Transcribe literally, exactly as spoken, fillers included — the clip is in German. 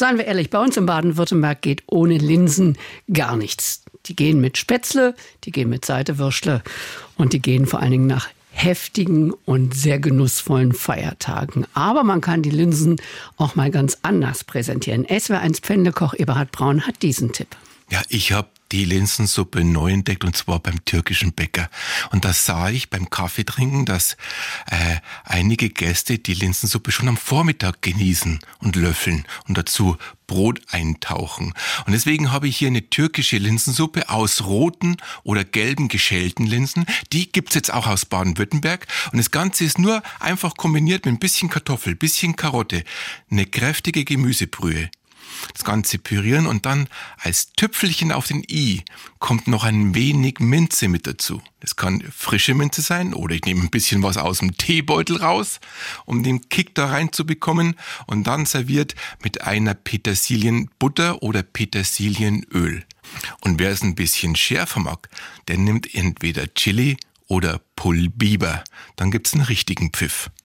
Seien wir ehrlich, bei uns in Baden-Württemberg geht ohne Linsen gar nichts. Die gehen mit Spätzle, die gehen mit Seitewürstle und die gehen vor allen Dingen nach heftigen und sehr genussvollen Feiertagen. Aber man kann die Linsen auch mal ganz anders präsentieren. S W R eins Pfändekoch Eberhard Braun hat diesen Tipp. Ja, ich habe die Linsensuppe neu entdeckt, und zwar beim türkischen Bäcker. Und da sah ich beim Kaffeetrinken, dass äh, einige Gäste die Linsensuppe schon am Vormittag genießen und löffeln und dazu Brot eintauchen. Und deswegen habe ich hier eine türkische Linsensuppe aus roten oder gelben geschälten Linsen. Die gibt's jetzt auch aus Baden-Württemberg. Und das Ganze ist nur einfach kombiniert mit ein bisschen Kartoffel, bisschen Karotte, eine kräftige Gemüsebrühe. Das Ganze pürieren und dann als Tüpfelchen auf den i kommt noch ein wenig Minze mit dazu. Das kann frische Minze sein oder ich nehme ein bisschen was aus dem Teebeutel raus, um den Kick da reinzubekommen, und dann serviert mit einer Petersilienbutter oder Petersilienöl. Und wer es ein bisschen schärfer mag, der nimmt entweder Chili oder Pull Biber. Dann gibt's einen richtigen Pfiff.